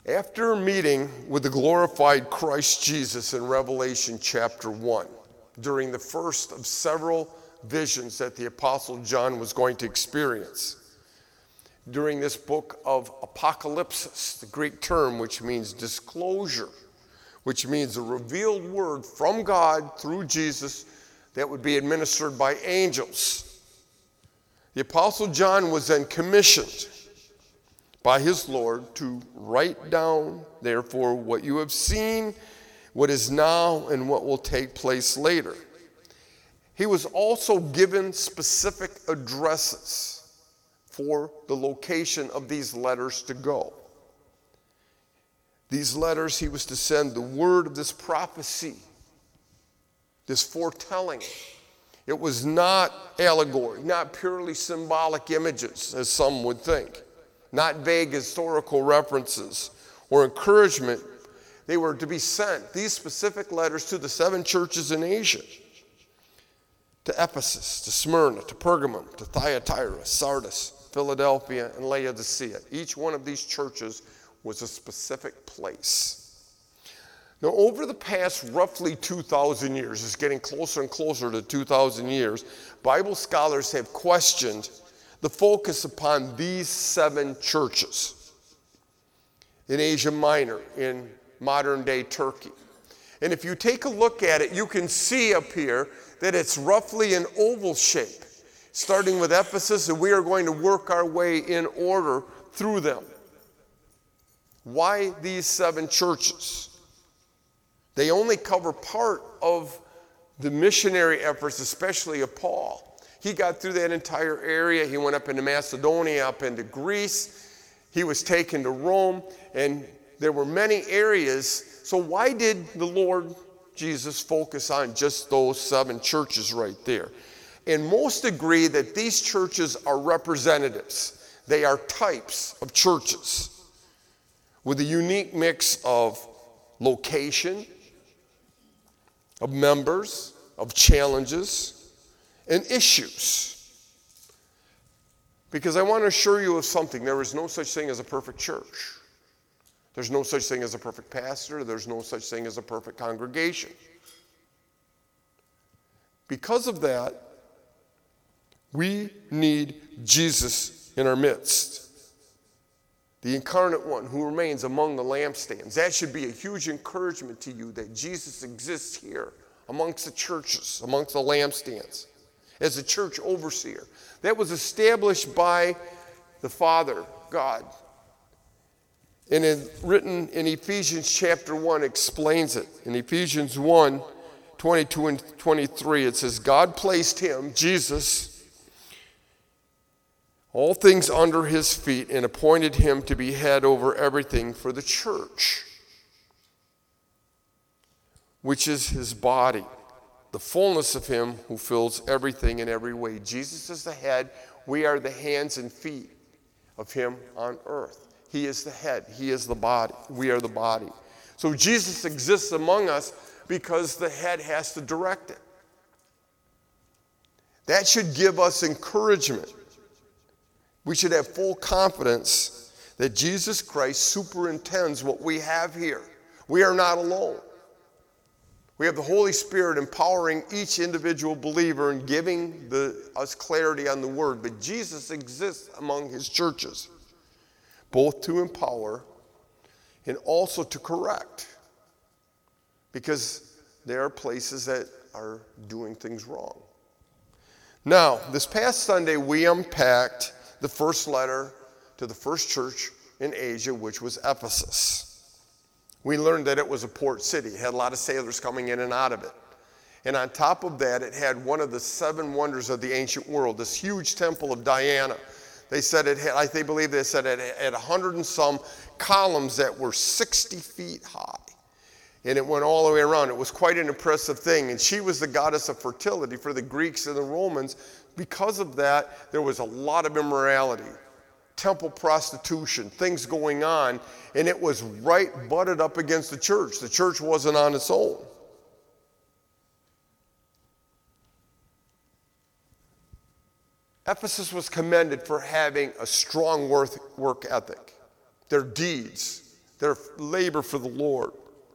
After meeting with the glorified Christ Jesus in Revelation chapter 1, during the first of several visions that the Apostle John was going to experience, during this book of Apocalypsis, the Greek term which means disclosure, which means a revealed word from God through Jesus that would be administered by angels. The Apostle John was then commissioned by his Lord to write down, therefore, what you have seen, what is now, and what will take place later. He was also given specific addresses for the location of these letters to go. These letters, he was to send the word of this prophecy, this foretelling. It was not allegory, not purely symbolic images, as some would think, not vague historical references or encouragement. They were to be sent, these specific letters, to the 7 churches in Asia, to Ephesus, to Smyrna, to Pergamum, to Thyatira, Sardis, Philadelphia, and Laodicea. Each one of these churches was a specific place. Now, over the past roughly 2,000 years, it's getting closer and closer to 2,000 years, Bible scholars have questioned the focus upon these 7 churches in Asia Minor, in modern-day Turkey. And if you take a look at it, you can see up here that it's roughly an oval shape, starting with Ephesus, and we are going to work our way in order through them. Why these 7 churches? They only cover part of the missionary efforts, especially of Paul. He got through that entire area. He went up into Macedonia, up into Greece. He was taken to Rome, and there were many areas. So why did the Lord Jesus focus on just those 7 churches right there? And most agree that these churches are representatives. They are types of churches with a unique mix of location, of members, of challenges, and issues. Because I want to assure you of something. There is no such thing as a perfect church. There's no such thing as a perfect pastor. There's no such thing as a perfect congregation. Because of that, we need Jesus in our midst, the incarnate one who remains among the lampstands. That should be a huge encouragement to you that Jesus exists here amongst the churches, amongst the lampstands, as a church overseer. That was established by the Father, God. And written in Ephesians chapter 1 explains it. In Ephesians 1, 22 and 23, it says, God placed him, Jesus, all things under his feet, and appointed him to be head over everything for the church, which is his body, the fullness of him who fills everything in every way. Jesus is the head. We are the hands and feet of him on earth. He is the head. He is the body. We are the body. So Jesus exists among us because the head has to direct it. That should give us encouragement. We should have full confidence that Jesus Christ superintends what we have here. We are not alone. We have the Holy Spirit empowering each individual believer and giving us clarity on the word. But Jesus exists among his churches, both to empower and also to correct, because there are places that are doing things wrong. Now, this past Sunday, we unpacked the first letter to the first church in Asia, which was Ephesus. We learned that it was a port city. It had a lot of sailors coming in and out of it. And on top of that, it had one of the 7 wonders of the ancient world, this huge temple of Diana. They said it had, they believe they said it had 100 and some columns that were 60 feet high. And it went all the way around. It was quite an impressive thing. And she was the goddess of fertility for the Greeks and the Romans. Because of that, there was a lot of immorality, temple prostitution, things going on. And it was right butted up against the church. The church wasn't on its own. Ephesus was commended for having a strong work ethic. Their deeds, their labor for the Lord,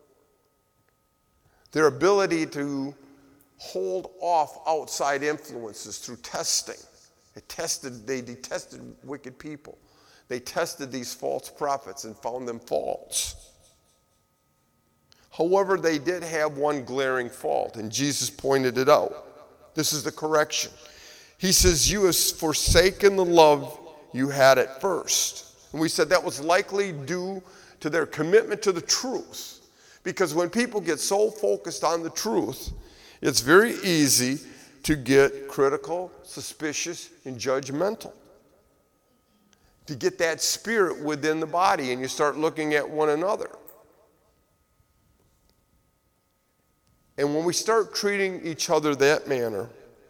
their ability to hold off outside influences through testing. They detested wicked people. They tested these false prophets and found them false. However, they did have one glaring fault, and Jesus pointed it out. This is the correction. He says, you have forsaken the love you had at first. And we said that was likely due to their commitment to the truth. Because when people get so focused on the truth, it's very easy to get critical, suspicious, and judgmental. To get that spirit within the body, and you start looking at one another. And when we start treating each other that manner,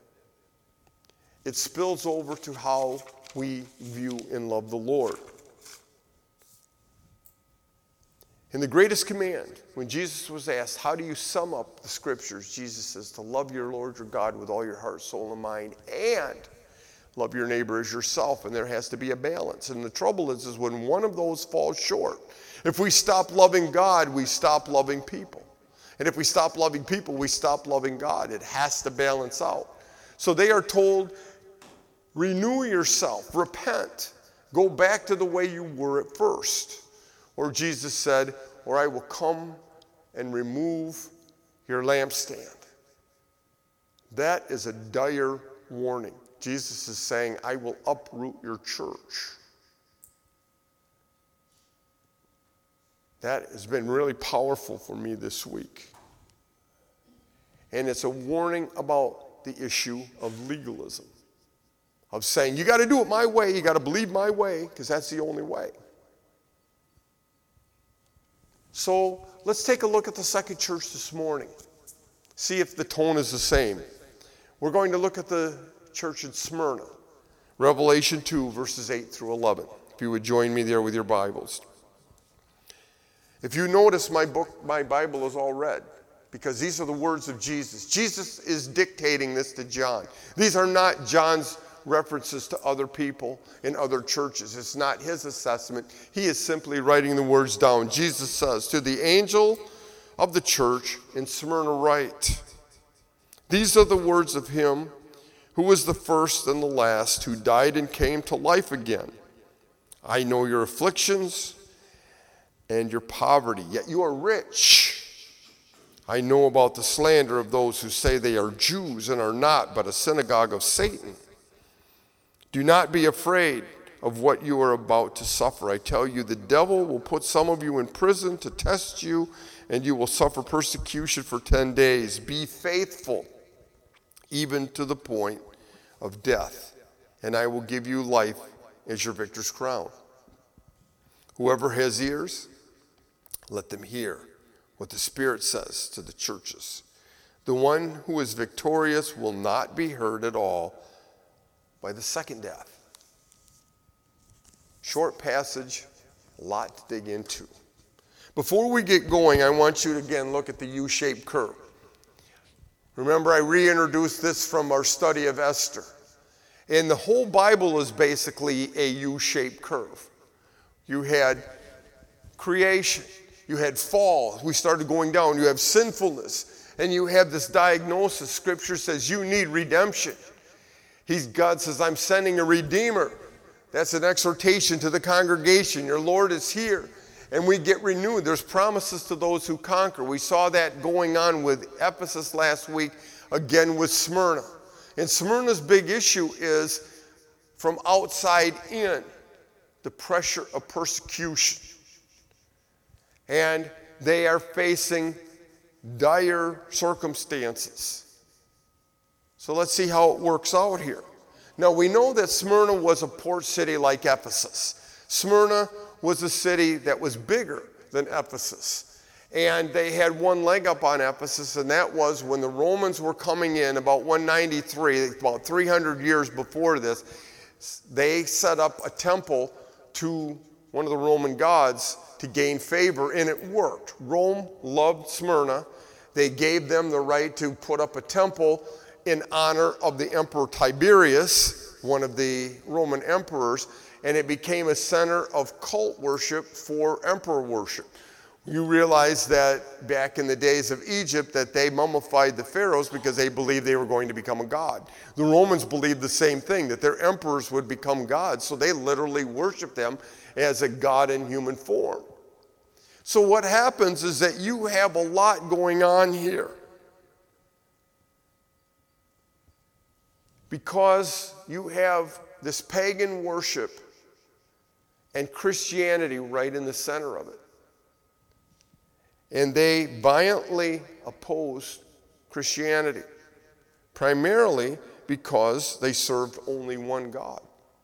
it spills over to how we view and love the Lord. In the greatest command, when Jesus was asked, how do you sum up the scriptures? Jesus says, to love your Lord your God with all your heart, soul, and mind, and love your neighbor as yourself. And there has to be a balance. And the trouble is when one of those falls short, if we stop loving God, we stop loving people. And if we stop loving people, we stop loving God. It has to balance out. So they are told, renew yourself, repent, go back to the way you were at first. Or Jesus said, or I will come and remove your lampstand. That is a dire warning. Jesus is saying, I will uproot your church. That has been really powerful for me this week. And it's a warning about the issue of legalism. Of saying, you got to do it my way, you got to believe my way, because that's the only way. So let's take a look at the second church this morning. See if the tone is the same. We're going to look at the church in Smyrna. Revelation 2, verses 8 through 11. If you would join me there with your Bibles. If you notice, my Bible is all red, because these are the words of Jesus. Jesus is dictating this to John. These are not John's references to other people in other churches. It's not his assessment. He is simply writing the words down. Jesus says, to the angel of the church in Smyrna write, these are the words of him who was the first and the last, who died and came to life again. I know your afflictions and your poverty, yet you are rich. I know about the slander of those who say they are Jews and are not, but a synagogue of Satan. Do not be afraid of what you are about to suffer. I tell you, the devil will put some of you in prison to test you, and you will suffer persecution for 10 days. Be faithful, even to the point of death, and I will give you life as your victor's crown. Whoever has ears, let them hear what the Spirit says to the churches. The one who is victorious will not be hurt at all by the second death. Short passage, a lot to dig into. Before we get going, I want you to again look at the U-shaped curve. Remember, I reintroduced this from our study of Esther. And the whole Bible is basically a U-shaped curve. You had creation, you had fall, we started going down, you have sinfulness, and you have this diagnosis. Scripture says you need redemption. God says, I'm sending a Redeemer. That's an exhortation to the congregation. Your Lord is here. And we get renewed. There's promises to those who conquer. We saw that going on with Ephesus last week, again with Smyrna. And Smyrna's big issue is from outside in, the pressure of persecution. And they are facing dire circumstances. So let's see how it works out here. Now we know that Smyrna was a port city like Ephesus. Smyrna was a city that was bigger than Ephesus. And they had one leg up on Ephesus, and that was when the Romans were coming in about 193, about 300 years before this, they set up a temple to one of the Roman gods to gain favor, and it worked. Rome loved Smyrna. They gave them the right to put up a temple in honor of the Emperor Tiberius, one of the Roman emperors, and it became a center of cult worship for emperor worship. You realize that back in the days of Egypt that they mummified the pharaohs because they believed they were going to become a god. The Romans believed the same thing, that their emperors would become gods, so they literally worshiped them as a god in human form. So what happens is that you have a lot going on here. Because you have this pagan worship and Christianity right in the center of it. And they violently opposed Christianity, primarily because they served only one God,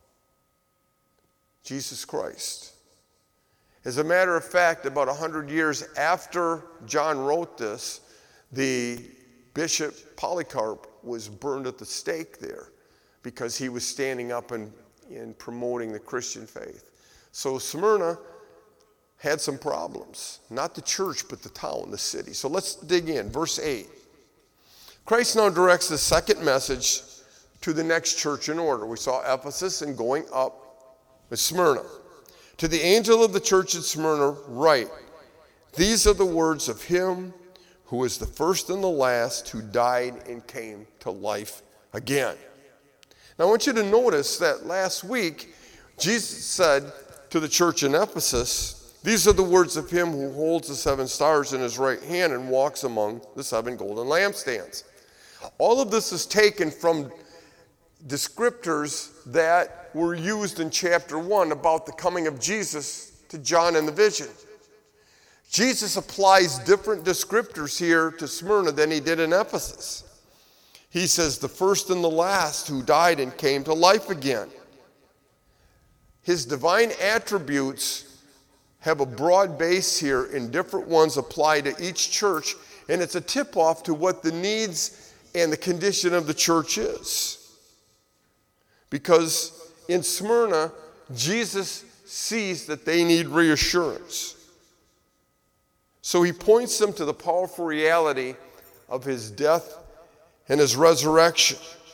Jesus Christ. As a matter of fact, about 100 years after John wrote this, the Bishop Polycarp was burned at the stake there because he was standing up and promoting the Christian faith. So Smyrna had some problems. Not the church, but the town, the city. So let's dig in. Verse 8. Christ now directs the second message to the next church in order. We saw Ephesus and going up with Smyrna. To the angel of the church at Smyrna write, these are the words of him who is the first and the last, who died and came to life again. Now I want you to notice that last week, Jesus said to the church in Ephesus, these are the words of him who holds the 7 stars in his right hand and walks among the 7 golden lampstands. All of this is taken from descriptors that were used in chapter 1 about the coming of Jesus to John in the vision. Jesus applies different descriptors here to Smyrna than he did in Ephesus. He says, the first and the last who died and came to life again. His divine attributes have a broad base here, and different ones apply to each church, and it's a tip-off to what the needs and the condition of the church is. Because in Smyrna, Jesus sees that they need reassurance. So he points them to the powerful reality of his death and his resurrection.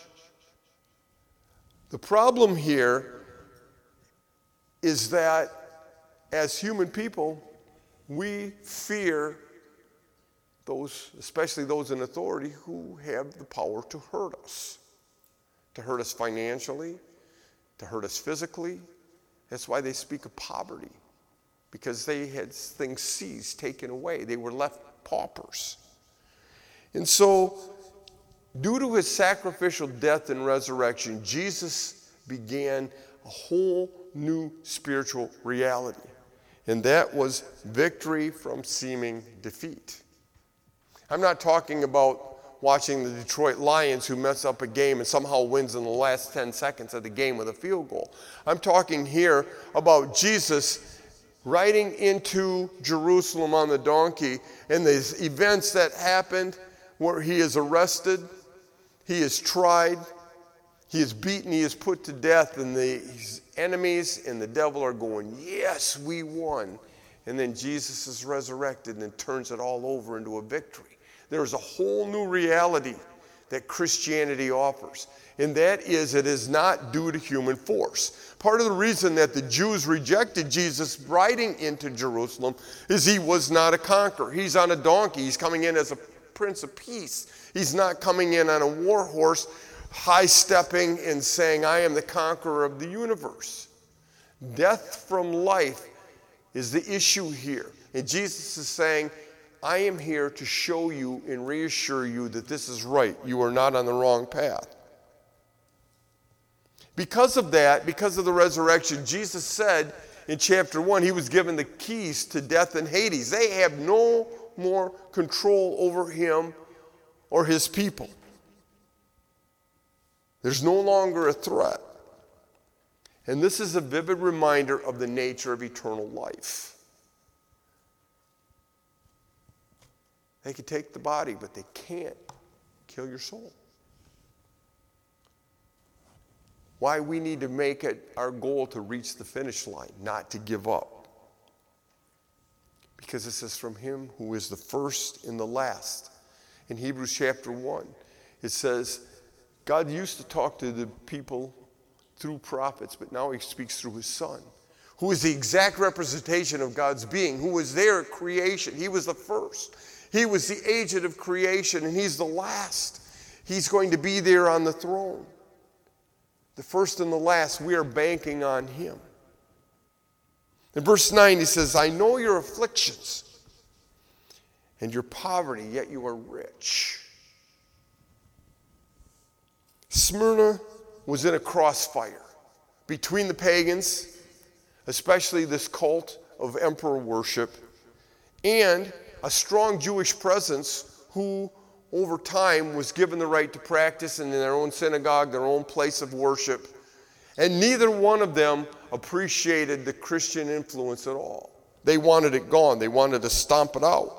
The problem here is that as human people, we fear those, especially those in authority, who have the power to hurt us financially, to hurt us physically. That's why they speak of poverty, because they had things seized, taken away. They were left paupers. And so, due to his sacrificial death and resurrection, Jesus began a whole new spiritual reality. And that was victory from seeming defeat. I'm not talking about watching the Detroit Lions who mess up a game and somehow wins in the last 10 seconds of the game with a field goal. I'm talking here about Jesus riding into Jerusalem on the donkey and the events that happened where he is arrested, he is tried, he is beaten, he is put to death, and his enemies and the devil are going, yes, we won. And then Jesus is resurrected and turns it all over into a victory. There's a whole new reality that Christianity offers. And that is, it is not due to human force. Part of the reason that the Jews rejected Jesus riding into Jerusalem is he was not a conqueror. He's on a donkey. He's coming in as a Prince of Peace. He's not coming in on a war horse, high-stepping and saying, I am the conqueror of the universe. Death from life is the issue here. And Jesus is saying, I am here to show you and reassure you that this is right. You are not on the wrong path. Because of that, because of the resurrection, Jesus said in chapter 1, he was given the keys to death and Hades. They have no more control over him or his people. There's no longer a threat. And this is a vivid reminder of the nature of eternal life. They can take the body, but they can't kill your soul. Why we need to make it our goal to reach the finish line, not to give up. Because it says from him who is the first and the last. In Hebrews chapter 1, it says, God used to talk to the people through prophets, but now he speaks through his Son, who is the exact representation of God's being, who was there at creation. He was the first. He was the agent of creation, and he's the last. He's going to be there on the throne. The first and the last, we are banking on him. In verse 9, he says, I know your afflictions and your poverty, yet you are rich. Smyrna was in a crossfire between the pagans, especially this cult of emperor worship, and a strong Jewish presence who, over time, was given the right to practice in their own synagogue, their own place of worship. And neither one of them appreciated the Christian influence at all. They wanted it gone. They wanted to stomp it out.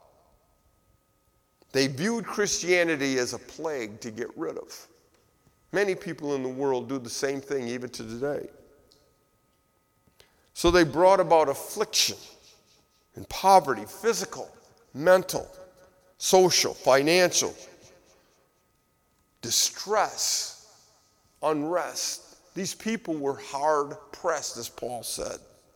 They viewed Christianity as a plague to get rid of. Many people in the world do the same thing even to today. So they brought about affliction and poverty, physical, mental, social, financial, distress, unrest. These people were hard pressed, as Paul said.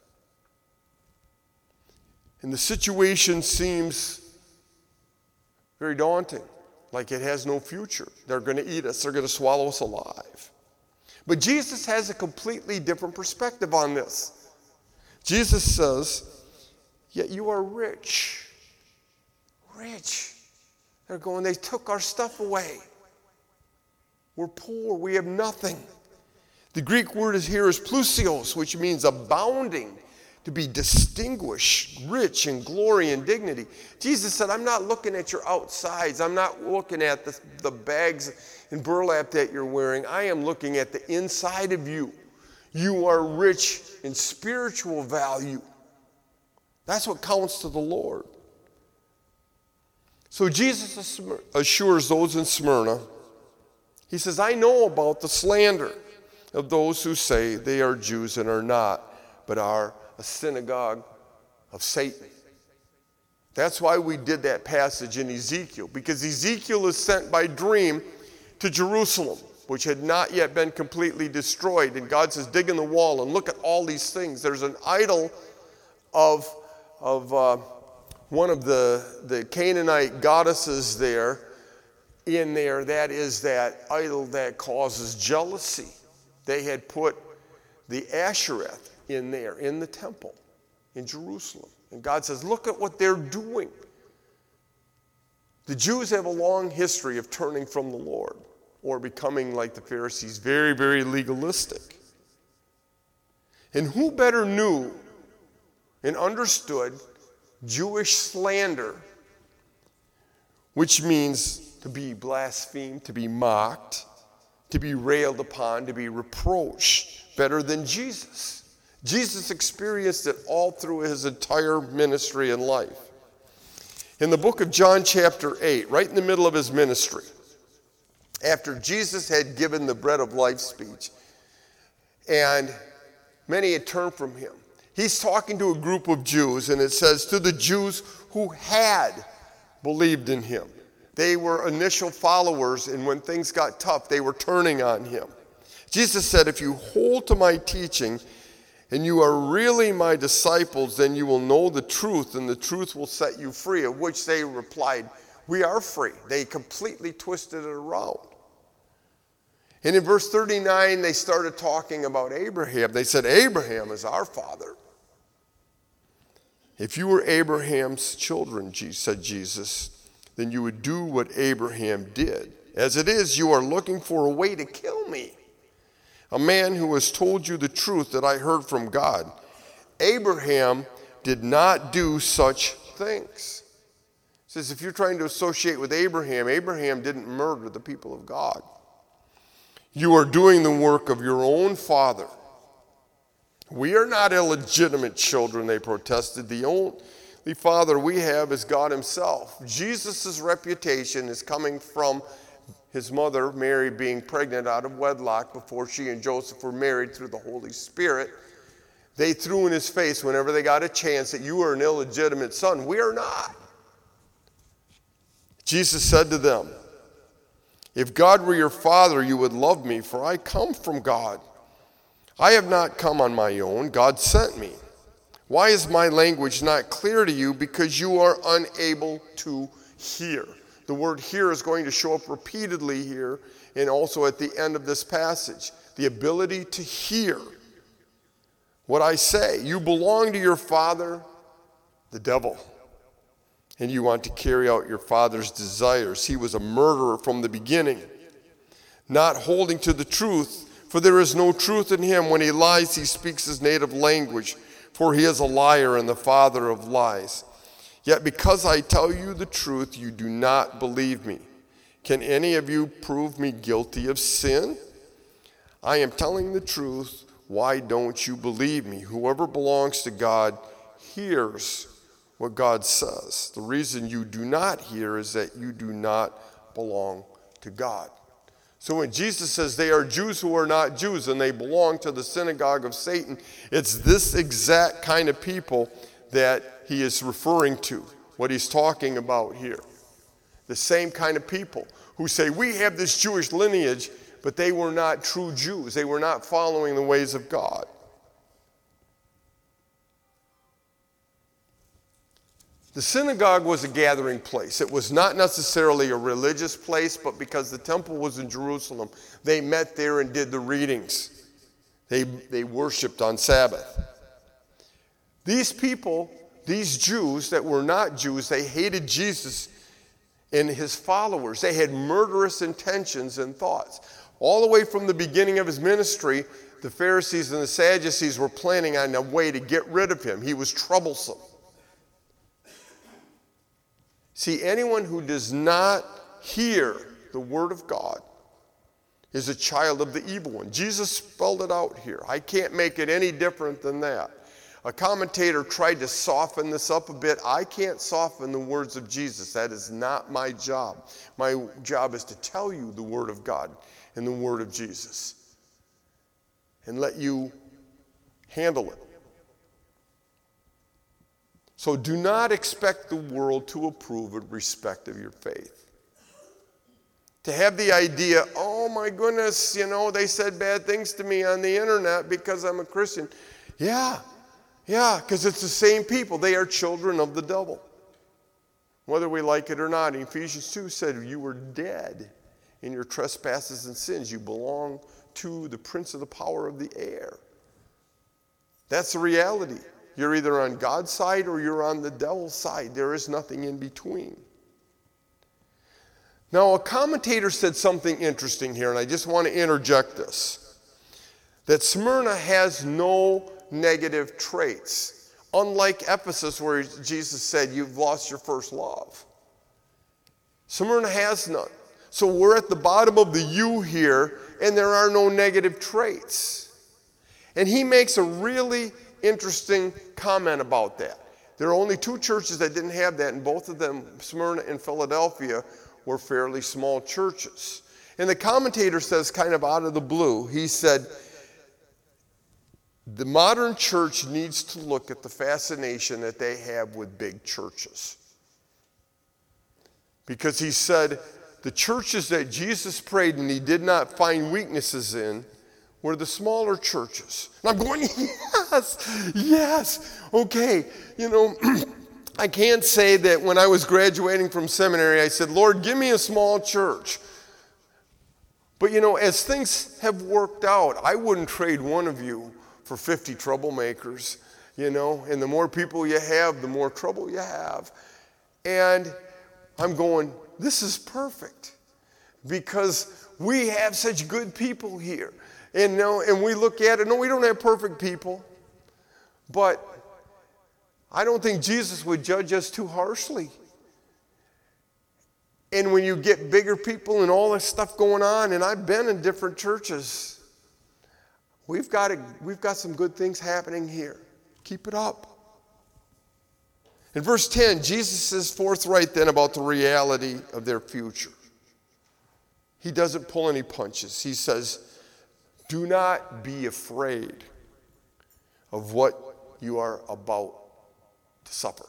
And the situation seems very daunting, like it has no future. They're going to eat us. They're going to swallow us alive. But Jesus has a completely different perspective on this. Jesus says, yet you are rich. Rich. They're going, they took our stuff away. We're poor. We have nothing. The Greek word here is plusios, which means abounding, to be distinguished, rich in glory and dignity. Jesus said, I'm not looking at your outsides. I'm not looking at the bags and burlap that you're wearing. I am looking at the inside of you. You are rich in spiritual value. That's what counts to the Lord. So Jesus assures those in Smyrna, he says, I know about the slander of those who say they are Jews and are not, but are a synagogue of Satan. That's why we did that passage in Ezekiel, because Ezekiel is sent by dream to Jerusalem, which had not yet been completely destroyed. And God says, dig in the wall and look at all these things. There's an idol of one of the Canaanite goddesses there, in there. That is that idol that causes jealousy. They had put the Ashereth in there, in the temple, in Jerusalem. And God says, look at what they're doing. The Jews have a long history of turning from the Lord, or becoming like the Pharisees, very, very legalistic. And who better knew and understood Jewish slander, which means to be blasphemed, to be mocked, to be railed upon, to be reproached, better than Jesus. Jesus experienced it all through his entire ministry and life. In the book of John chapter 8, right in the middle of his ministry, after Jesus had given the bread of life speech, and many had turned from him, he's talking to a group of Jews, and it says, to the Jews who had believed in him. They were initial followers, and when things got tough, they were turning on him. Jesus said, if you hold to my teaching, and you are really my disciples, then you will know the truth, and the truth will set you free. Of which they replied, we are free. They completely twisted it around. And in verse 39, they started talking about Abraham. They said, Abraham is our father. If you were Abraham's children, said Jesus, then you would do what Abraham did. As it is, you are looking for a way to kill me, a man who has told you the truth that I heard from God. Abraham did not do such things. It says if you're trying to associate with Abraham, Abraham didn't murder the people of God. You are doing the work of your own father. We are not illegitimate children, they protested. The only father we have is God himself. Jesus' reputation is coming from his mother, Mary, being pregnant out of wedlock before she and Joseph were married through the Holy Spirit. They threw in his face whenever they got a chance that you are an illegitimate son. We are not. Jesus said to them, if God were your father, you would love me, for I come from God I have not come on my own. God sent me. Why is my language not clear to you? Because you are unable to hear. The word hear is going to show up repeatedly here and also at the end of this passage. The ability to hear what I say. You belong to your father, the devil, and you want to carry out your father's desires. He was a murderer from the beginning, not holding to the truth, for there is no truth in him. When he lies, he speaks his native language, for he is a liar and the father of lies. Yet because I tell you the truth, you do not believe me. Can any of you prove me guilty of sin? I am telling the truth. Why don't you believe me? Whoever belongs to God hears what God says. The reason you do not hear is that you do not belong to God. So when Jesus says they are Jews who are not Jews and they belong to the synagogue of Satan, it's this exact kind of people that he is referring to, what he's talking about here. The same kind of people who say, we have this Jewish lineage, but they were not true Jews. They were not following the ways of God. The synagogue was a gathering place. It was not necessarily a religious place, but because the temple was in Jerusalem, they met there and did the readings. They worshiped on Sabbath. These people, these Jews that were not Jews, they hated Jesus and his followers. They had murderous intentions and thoughts. All the way from the beginning of his ministry, the Pharisees and the Sadducees were planning on a way to get rid of him. He was troublesome. See, anyone who does not hear the word of God is a child of the evil one. Jesus spelled it out here. I can't make it any different than that. A commentator tried to soften this up a bit. I can't soften the words of Jesus. That is not my job. My job is to tell you the word of God and the word of Jesus and let you handle it. So do not expect the world to approve and respect of your faith. To have the idea, oh my goodness, they said bad things to me on the internet because I'm a Christian. Yeah, because it's the same people. They are children of the devil. Whether we like it or not, Ephesians 2 said you were dead in your trespasses and sins. You belong to the prince of the power of the air. That's the reality. You're either on God's side or you're on the devil's side. There is nothing in between. Now, a commentator said something interesting here, and I just want to interject this. That Smyrna has no negative traits. Unlike Ephesus, where Jesus said, you've lost your first love. Smyrna has none. So we're at the bottom of the U here, and there are no negative traits. And he makes a really interesting comment about that. There are only two churches that didn't have that, and both of them, Smyrna and Philadelphia, were fairly small churches. And the commentator says, kind of out of the blue, he said, the modern church needs to look at the fascination that they have with big churches. Because he said, the churches that Jesus prayed and he did not find weaknesses in were the smaller churches. And I'm going, yes, okay. I can't say that when I was graduating from seminary, I said, Lord, give me a small church. But as things have worked out, I wouldn't trade one of you for 50 troublemakers, and the more people you have, the more trouble you have. And I'm going, this is perfect because we have such good people here. And we look at it, no, we don't have perfect people, but I don't think Jesus would judge us too harshly. And when you get bigger people and all this stuff going on, and I've been in different churches, we've got some good things happening here. Keep it up. In verse 10, Jesus is forthright then about the reality of their future. He doesn't pull any punches. He says, do not be afraid of what you are about to suffer.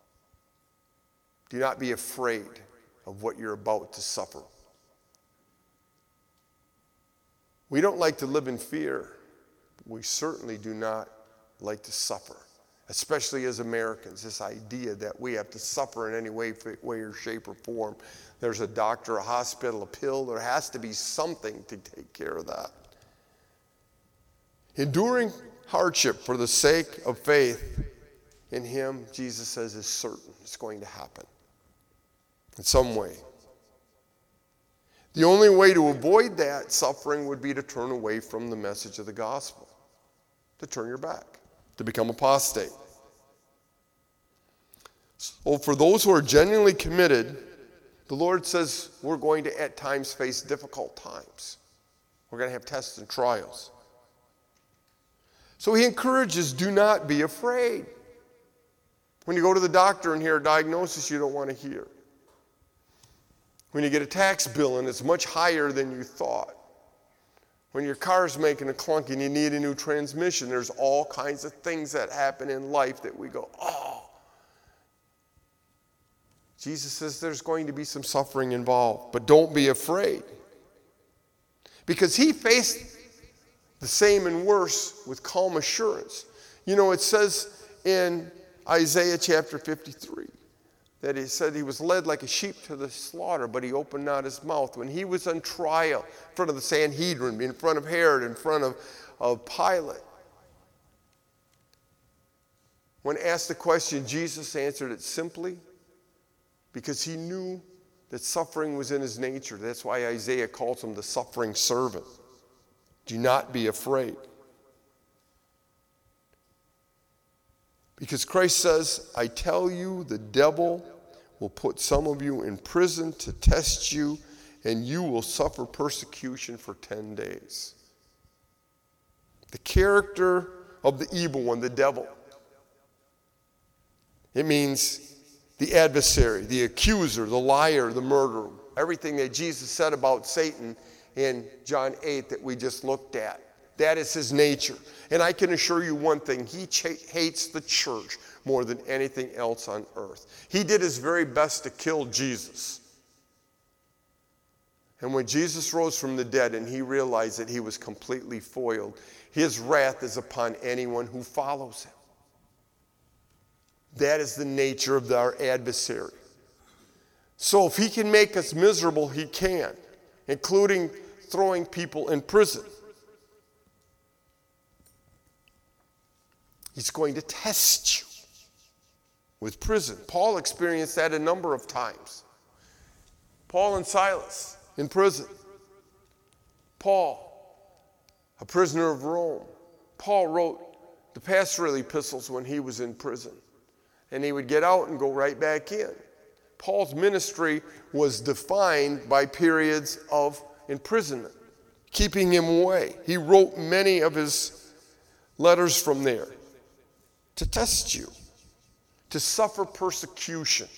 Do not be afraid of what you're about to suffer. We don't like to live in fear. we certainly do not like to suffer, especially as Americans, this idea that we have to suffer in any way or shape or form. There's a doctor, a hospital, a pill. There has to be something to take care of that. Enduring hardship for the sake of faith in him, Jesus says, is certain. It's going to happen in some way. The only way to avoid that suffering would be to turn away from the message of the gospel, to turn your back, to become apostate. So for those who are genuinely committed, the Lord says we're going to at times face difficult times. We're going to have tests and trials. So he encourages, do not be afraid. When you go to the doctor and hear a diagnosis you don't want to hear. When you get a tax bill and it's much higher than you thought. When your car's making a clunk and you need a new transmission, there's all kinds of things that happen in life that we go, oh. Jesus says there's going to be some suffering involved, but don't be afraid. Because he faced the same and worse with calm assurance. You know, it says in Isaiah chapter 53 that he said he was led like a sheep to the slaughter, but he opened not his mouth. When he was on trial in front of the Sanhedrin, in front of Herod, in front of Pilate, when asked the question, Jesus answered it simply because he knew that suffering was in his nature. That's why Isaiah calls him the suffering servant. Do not be afraid. Because Christ says, I tell you, the devil will put some of you in prison to test you, and you will suffer persecution for 10 days. The character of the evil one, the devil. It means the adversary, the accuser, the liar, the murderer. Everything that Jesus said about Satan in John 8 that we just looked at. That is his nature. And I can assure you one thing, he hates the church more than anything else on earth. He did his very best to kill Jesus. And when Jesus rose from the dead and he realized that he was completely foiled, his wrath is upon anyone who follows him. That is the nature of our adversary. So if he can make us miserable, he can, including throwing people in prison. He's going to test you with prison. Paul experienced that a number of times. Paul and Silas in prison. Paul, a prisoner of Rome. Paul wrote the pastoral epistles when he was in prison. And he would get out and go right back in. Paul's ministry was defined by periods of imprisonment, keeping him away. He wrote many of his letters from there to test you, to suffer persecution.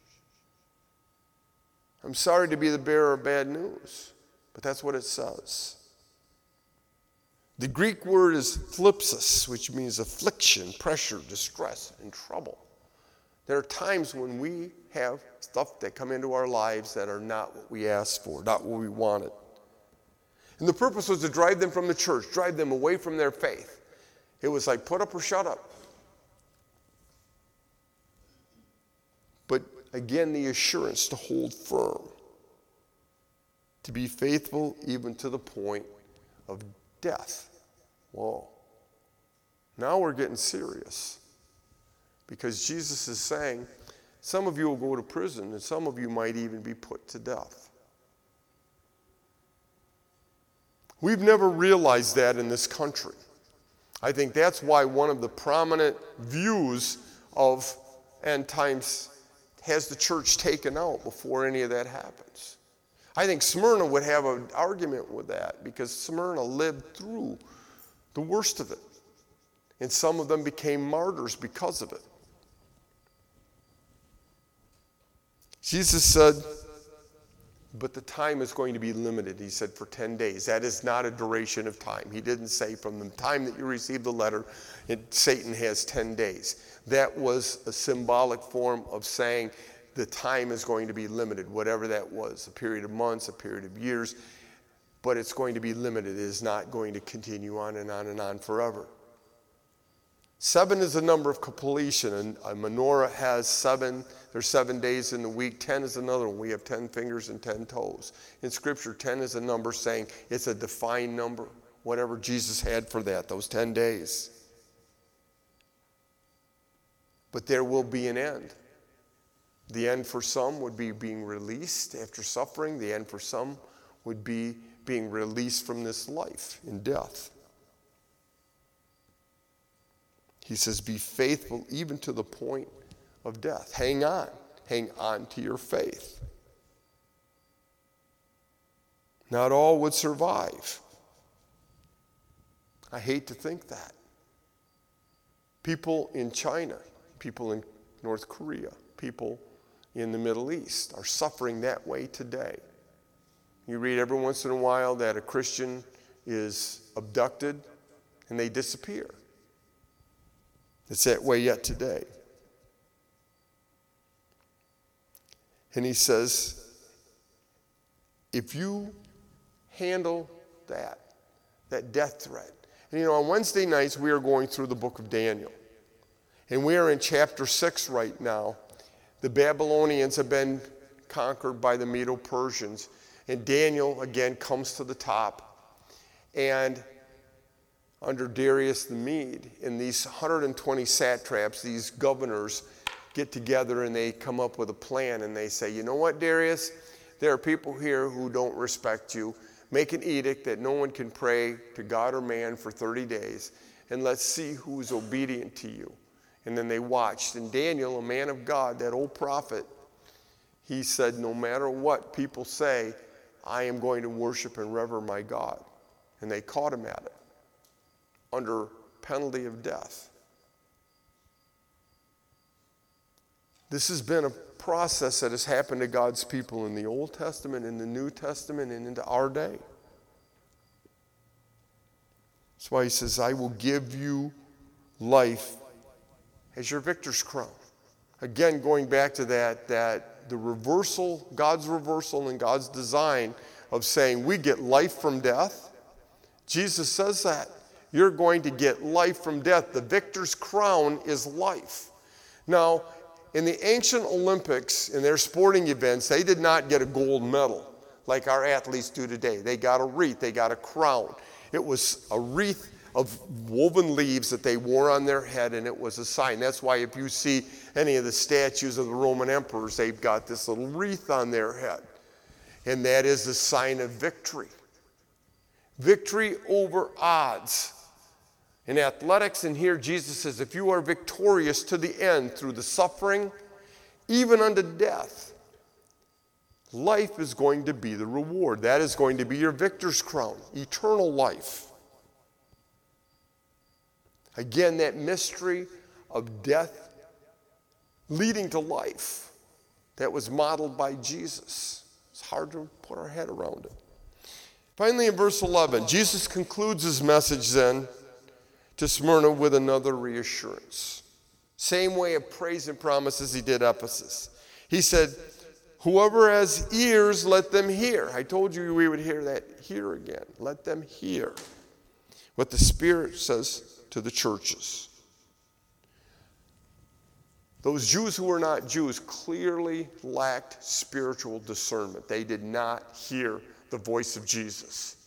I'm sorry to be the bearer of bad news, but that's what it says. The Greek word is thlipsis, which means affliction, pressure, distress, and trouble. There are times when we have stuff that come into our lives that are not what we asked for, not what we wanted. And the purpose was to drive them from the church, drive them away from their faith. It was like put up or shut up. But again, the assurance to hold firm, to be faithful even to the point of death. Whoa. Now we're getting serious. Because Jesus is saying, some of you will go to prison and some of you might even be put to death. We've never realized that in this country. I think that's why one of the prominent views of end times has the church taken out before any of that happens. I think Smyrna would have an argument with that because Smyrna lived through the worst of it. And some of them became martyrs because of it. Jesus said, but the time is going to be limited, he said, for 10 days. That is not a duration of time. He didn't say from the time that you receive the letter, Satan has 10 days. That was a symbolic form of saying the time is going to be limited, whatever that was, a period of months, a period of years. but it's going to be limited. It is not going to continue on and on and on forever. 7 is the number of completion, and a menorah has 7. There's 7 days in the week. 10 is another one. We have 10 fingers and 10 toes. In Scripture, 10 is a number saying it's a defined number, whatever Jesus had for that, those 10 days. But there will be an end. The end for some would be being released after suffering. The end for some would be being released from this life in death. He says, be faithful even to the point of death. Hang on. Hang on to your faith. Not all would survive. I hate to think that. People in China, people in North Korea, people in the Middle East are suffering that way today. You read every once in a while that a Christian is abducted and they disappear. It's that way yet today. And he says, if you handle that death threat. And on Wednesday nights we are going through the book of Daniel. And we are in chapter 6 right now. The Babylonians have been conquered by the Medo-Persians. And Daniel, again, comes to the top. And under Darius the Mede, and these 120 satraps, these governors, get together and they come up with a plan. And they say, you know what, Darius? There are people here who don't respect you. Make an edict that no one can pray to God or man for 30 days. And let's see who's obedient to you. And then they watched. And Daniel, a man of God, that old prophet, he said, no matter what people say, I am going to worship and revere my God. And they caught him at it under penalty of death. This has been a process that has happened to God's people in the Old Testament, in the New Testament, and into our day. That's why he says, I will give you life as your victor's crown. Again, going back to that the reversal, God's reversal and God's design of saying we get life from death. Jesus says that. You're going to get life from death. The victor's crown is life. Now, in the ancient Olympics, in their sporting events, they did not get a gold medal like our athletes do today. They got a wreath, they got a crown. It was a wreath of woven leaves that they wore on their head, and it was a sign. That's why if you see any of the statues of the Roman emperors, they've got this little wreath on their head. And that is a sign of victory. Victory over odds. In athletics, and here Jesus says, if you are victorious to the end through the suffering, even unto death, life is going to be the reward. That is going to be your victor's crown, eternal life. Again, that mystery of death leading to life that was modeled by Jesus. It's hard to put our head around it. Finally, in verse 11, Jesus concludes his message then to Smyrna with another reassurance. Same way of praise and promise as he did Ephesus. He said, whoever has ears, let them hear. I told you we would hear that here again. Let them hear what the Spirit says to the churches. Those Jews who were not Jews clearly lacked spiritual discernment. They did not hear the voice of Jesus.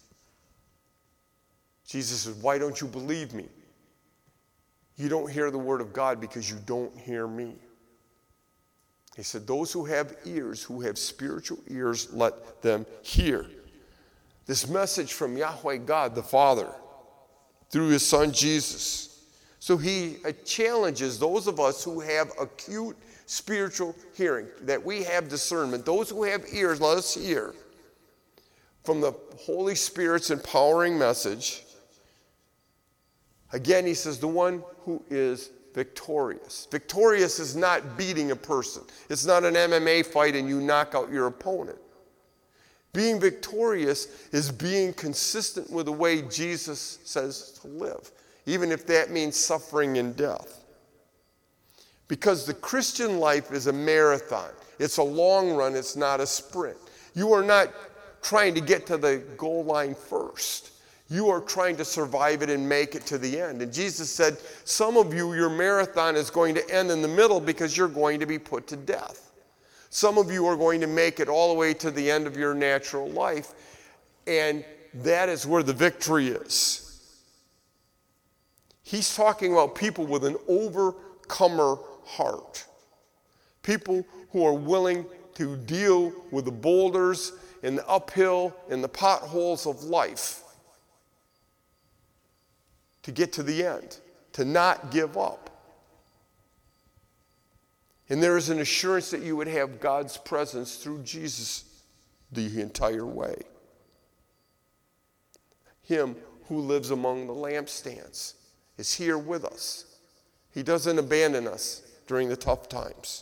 Jesus said, why don't you believe me? You don't hear the word of God because you don't hear me. He said, those who have ears, who have spiritual ears, let them hear. This message from Yahweh God the Father through his Son Jesus. So he challenges those of us who have acute spiritual hearing, that we have discernment. Those who have ears, let us hear from the Holy Spirit's empowering message. Again, he says, the one who is victorious. Victorious is not beating a person. It's not an MMA fight and you knock out your opponent. Being victorious is being consistent with the way Jesus says to live, even if that means suffering and death. Because the Christian life is a marathon. It's a long run. It's not a sprint. You are not trying to get to the goal line first. You are trying to survive it and make it to the end. And Jesus said, some of you, your marathon is going to end in the middle because you're going to be put to death. Some of you are going to make it all the way to the end of your natural life, and that is where the victory is. He's talking about people with an overcomer heart. People who are willing to deal with the boulders and the uphill and the potholes of life to get to the end, to not give up. And there is an assurance that you would have God's presence through Jesus the entire way. Him who lives among the lampstands is here with us. He doesn't abandon us during the tough times.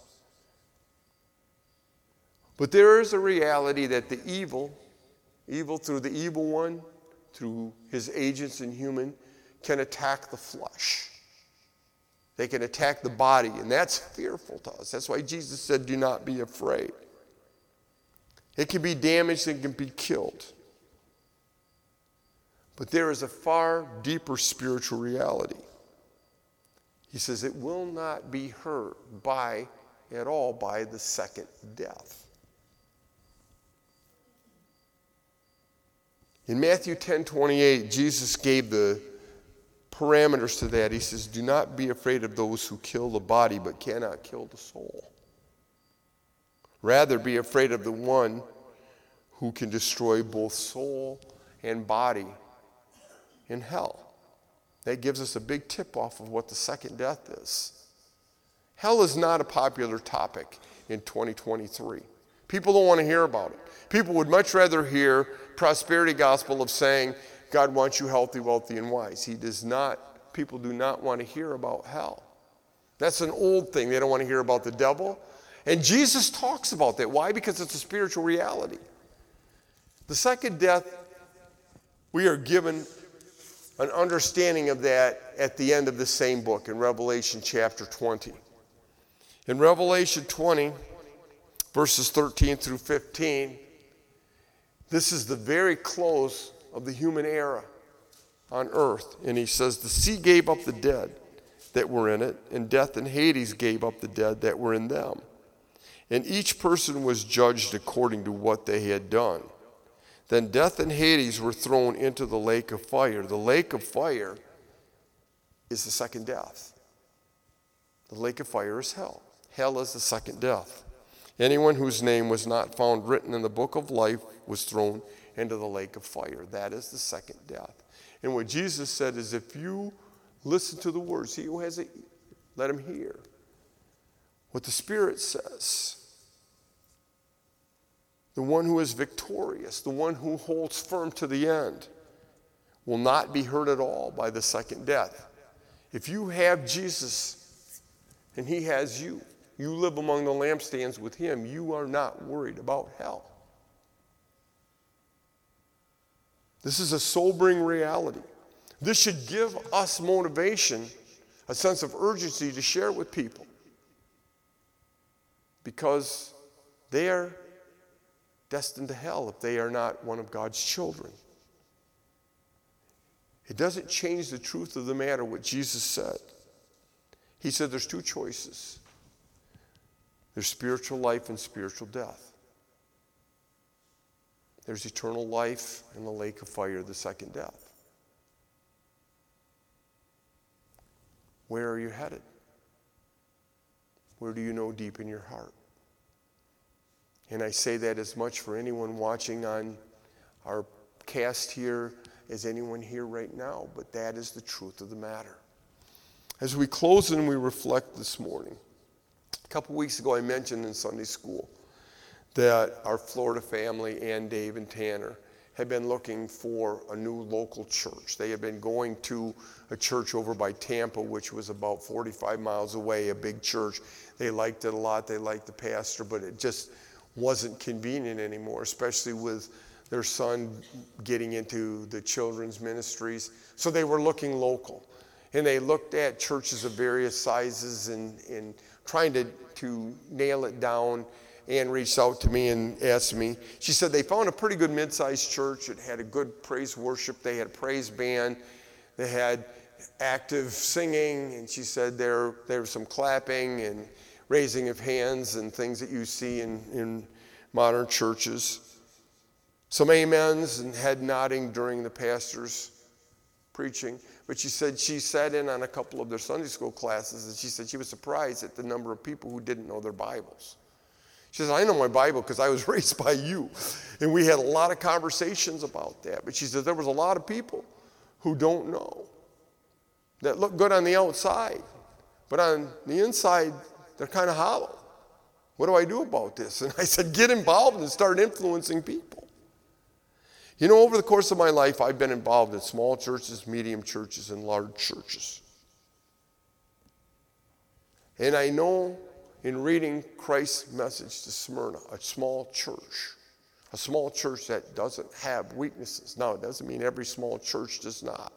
But there is a reality that the evil through the evil one, through his agents and human, can attack the flesh. They can attack the body, and that's fearful to us. That's why Jesus said, do not be afraid. It can be damaged and can be killed. But there is a far deeper spiritual reality. He says it will not be hurt at all by the second death. In Matthew 10:28, Jesus gave the parameters to that. He says, do not be afraid of those who kill the body but cannot kill the soul. Rather, be afraid of the one who can destroy both soul and body in hell. That gives us a big tip off of what the second death is. Hell is not a popular topic in 2023. People don't want to hear about it. People would much rather hear prosperity gospel of saying, God wants you healthy, wealthy, and wise. He does not. People do not want to hear about hell. That's an old thing. They don't want to hear about the devil. And Jesus talks about that. Why? Because it's a spiritual reality. The second death, we are given an understanding of that at the end of the same book in Revelation chapter 20. In Revelation 20, verses 13 through 15, this is the very close of the human era on earth. And he says, the sea gave up the dead that were in it, and death and Hades gave up the dead that were in them. And each person was judged according to what they had done. Then death and Hades were thrown into the lake of fire. The lake of fire is the second death. The lake of fire is hell. Hell is the second death. Anyone whose name was not found written in the book of life was thrown into the lake of fire. That is the second death. And what Jesus said is, if you listen to the words, he who has it, let him hear what the Spirit says. The one who is victorious, the one who holds firm to the end, will not be hurt at all by the second death. If you have Jesus and he has you, you live among the lampstands with him, you are not worried about hell. This is a sobering reality. This should give us motivation, a sense of urgency to share with people, because they are destined to hell if they are not one of God's children. It doesn't change the truth of the matter what Jesus said. He said there's two choices. There's spiritual life and spiritual death. There's eternal life in the lake of fire, the second death. Where are you headed? Where do you know deep in your heart? And I say that as much for anyone watching on our cast here as anyone here right now, but that is the truth of the matter. As we close and we reflect this morning, a couple weeks ago I mentioned in Sunday school that our Florida family, Ann, Dave, and Tanner, had been looking for a new local church. They had been going to a church over by Tampa, which was about 45 miles away, a big church. They liked it a lot. They liked the pastor, but it just wasn't convenient anymore, especially with their son getting into the children's ministries. So they were looking local. And they looked at churches of various sizes and trying to nail it down. Ann reached out to me and asked me. She said they found a pretty good mid-sized church. It had a good praise worship. They had a praise band. They had active singing. And she said there was some clapping and raising of hands and things that you see in modern churches. Some amens and head nodding during the pastor's preaching. But she said she sat in on a couple of their Sunday school classes, and she said she was surprised at the number of people who didn't know their Bibles. She says, I know my Bible because I was raised by you. And we had a lot of conversations about that. But she says there was a lot of people who don't know, that look good on the outside, but on the inside, they're kind of hollow. What do I do about this? And I said, get involved and start influencing people. You know, over the course of my life, I've been involved in small churches, medium churches, and large churches. And I know in reading Christ's message to Smyrna, a small church that doesn't have weaknesses. Now, it doesn't mean every small church does not.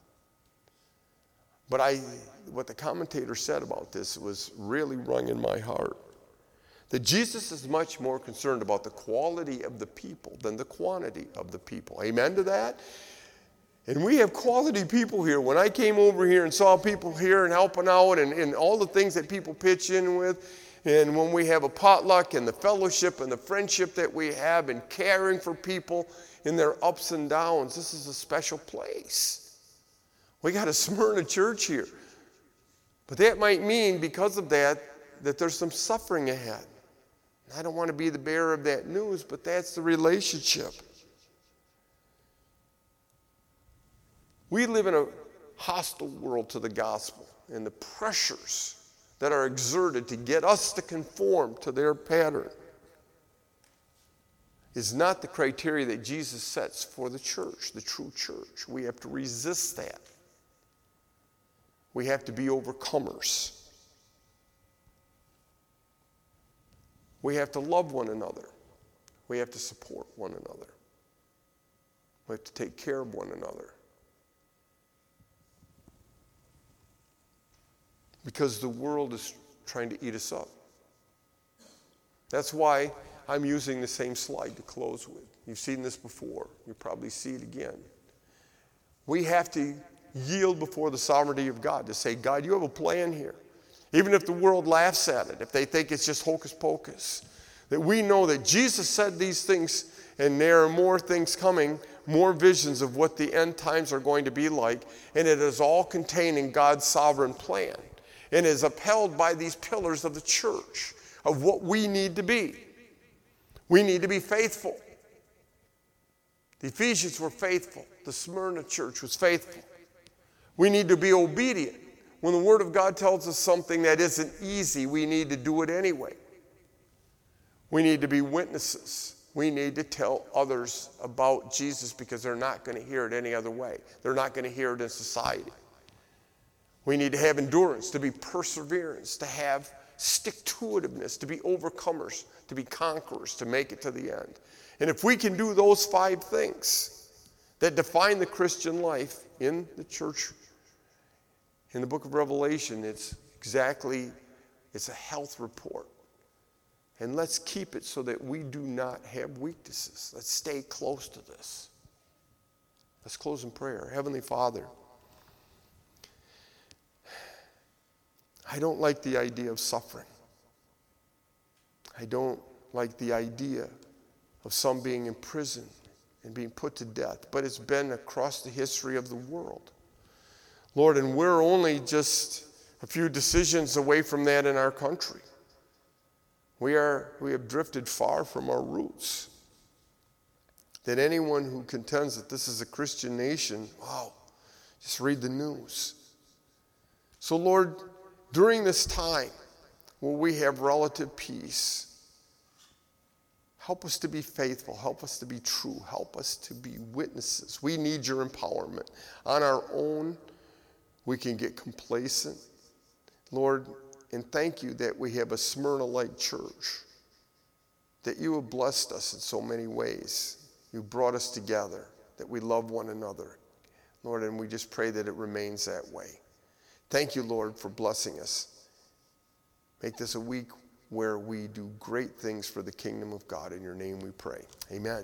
But what the commentator said about this was really rung in my heart. That Jesus is much more concerned about the quality of the people than the quantity of the people. Amen to that? And we have quality people here. When I came over here and saw people here and helping out and all the things that people pitch in with, and when we have a potluck and the fellowship and the friendship that we have and caring for people in their ups and downs, this is a special place. We got a Smyrna church here. But that might mean, because of that there's some suffering ahead. I don't want to be the bearer of that news, but that's the relationship. We live in a hostile world to the gospel, and the pressures that are exerted to get us to conform to their pattern is not the criteria that Jesus sets for the church, the true church. We have to resist that. We have to be overcomers. We have to love one another. We have to support one another. We have to take care of one another. Because the world is trying to eat us up. That's why I'm using the same slide to close with. You've seen this before. You'll probably see it again. We have to yield before the sovereignty of God to say, God, you have a plan here. Even if the world laughs at it, if they think it's just hocus pocus, that we know that Jesus said these things, and there are more things coming, more visions of what the end times are going to be like, and it is all contained in God's sovereign plan, and is upheld by these pillars of the church, of what we need to be. We need to be faithful. The Ephesians were faithful. The Smyrna church was faithful. We need to be obedient. When the Word of God tells us something that isn't easy, we need to do it anyway. We need to be witnesses. We need to tell others about Jesus because they're not going to hear it any other way. They're not going to hear it in society. We need to have endurance, to be perseverance, to have stick-to-itiveness, to be overcomers, to be conquerors, to make it to the end. And if we can do those 5 things that define the Christian life in the church, in the book of Revelation, it's a health report. And let's keep it so that we do not have weaknesses. Let's stay close to this. Let's close in prayer. Heavenly Father, I don't like the idea of suffering. I don't like the idea of some being imprisoned and being put to death, but it's been across the history of the world. Lord, and we're only just a few decisions away from that in our country. We have drifted far from our roots. That anyone who contends that this is a Christian nation, wow, just read the news. So Lord, during this time where we have relative peace, help us to be faithful, help us to be true, help us to be witnesses. We need your empowerment. On our own, we can get complacent. Lord, and thank you that we have a Smyrna-like church, that you have blessed us in so many ways. You brought us together, that we love one another. Lord, and we just pray that it remains that way. Thank you, Lord, for blessing us. Make this a week where we do great things for the kingdom of God. In your name we pray. Amen.